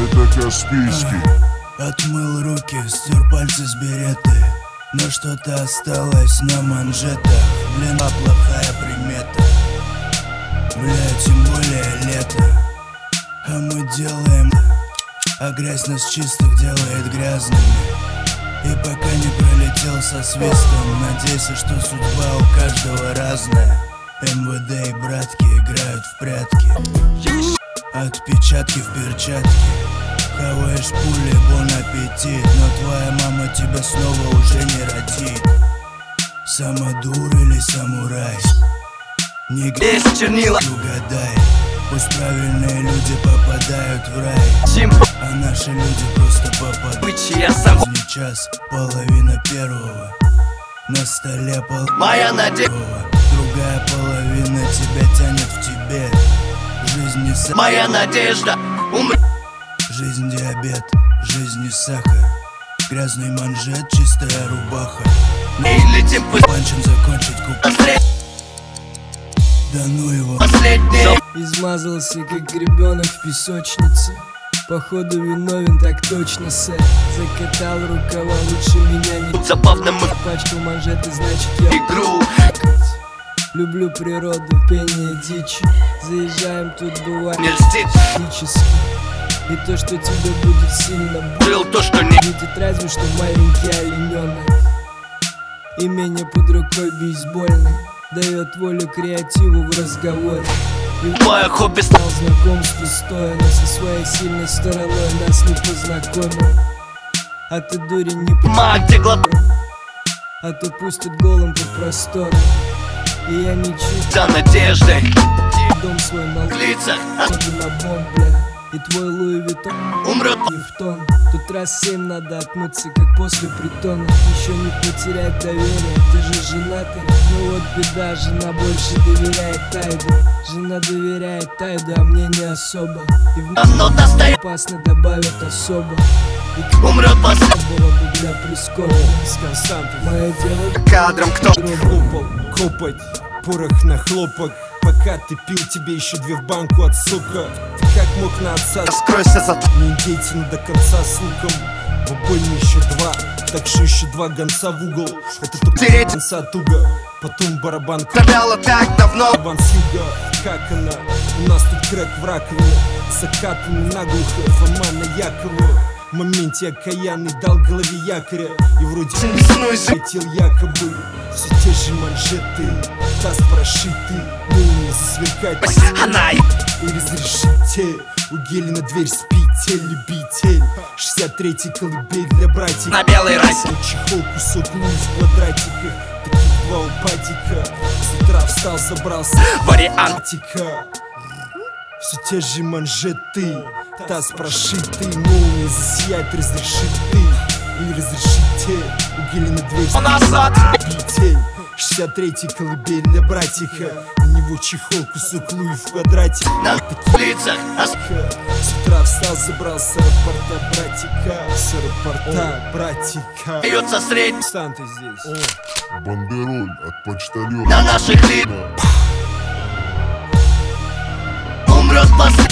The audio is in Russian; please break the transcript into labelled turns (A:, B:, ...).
A: это Каспийский.
B: Отмыл руки, стер пальцы с береты, но что-то осталось на манжетах. Блин, плохая примета. Бля, тем более лето. А мы делаем, а грязь нас чистых делает грязными. И пока не пролетел со свистом, надейся, что судьба у каждого разная. МВД и братки играют в прятки. Отпечатки в перчатке. Хаваешь пули, бон аппетит. Но твоя мама тебя снова уже не родит. Самодур или самурай? Не
C: здесь чернила,
B: угадай. Пусть правильные люди попадают в рай, а наши люди просто попадают.
C: я сам.
B: Час, половина первого. На столе
C: моя надежда.
B: Другая половина тебя тянет в тебе. Жизнь не сахар.
C: Моя надежда.
B: Жизнь диабет, жизнь не сахар. Грязный манжет, чистая рубаха.
C: И летим по
B: панчем закончить куплет. Да ну его.
C: Последний.
D: Измазался, как ребенок в песочнице. Походу виновен, так точно, сэр. Закатал рукава, лучше меня не
C: забавно мы
D: пачкал манжеты, значит я
C: игру.
D: Люблю природу, пение дичи. Заезжаем, тут бывает
C: Не льстит.
D: физически. И то, что тебе будет сильно
C: Был то, что не
D: видит, разве что маленький олененок. Имение под рукой бейсбольный дает волю креативу в разговоре. И
C: мое хобби
D: стал знакомству стоя, но со своей сильной стороной нас не познакомил. А ты, дурень, не
C: мать глот
D: а то пустят голым по просторам. И я не чуть
C: за надеждой
D: дом свой на
C: в лицах
D: на бомб, бля. И твой Луи Виттон
C: умрет.
D: не в тон. Тут раз 7 надо отмыться, как после притона. Еще не потерять доверие, ты же женатый. Ну вот беда, жена больше доверяет Тайду. Жена доверяет Тайду, а мне не особо. И в
C: Оно достает.
D: опасно добавят особо. И
C: Умрет
D: последний было бы для прискорбия. С константом моя дело
C: кадром кто
E: Хлопал, копать, порох на хлопок. Пока ты пил, тебе еще 2 в банку от сука. Ты как мог на отца?
C: скройся за
E: Не деятельно до конца с луком. В обойме еще 2, так что еще 2 гонца в угол. Это только
C: Тереть.
E: конца туго. Потом барабан
C: Пробяла так давно.
E: Ван с юга, как она? У нас тут крэк в раковине. Закатанный наглухо, Фома на Якову. В моменте окаянный дал голове якоря. И вроде летел якобы. Все те же манжеты, таз прошитый, молния засверкать.
C: Она
E: И разрешите, у гели на дверь спите, любитель. 63-й колыбель для братьев.
C: на белой расе.
E: Чехол, кусок луи в квадратиках. Таких 2 у патика. С утра встал, забрался
C: Вариант.
E: Атика. Все те же манжеты, таз прошитый, молния засиять разрешит ты. И разрешите, у гели на дверь
C: Назад.
E: любитель. 63-й колыбель для братика. На него чехол, кусок луи в квадратик.
C: На лицах
E: С утра встал, забрал с аэропорта братика. С аэропорта братика.
C: остается средний
E: Санта здесь.
A: Бандероль от почтальона.
C: на наших лицах. Умрет последний.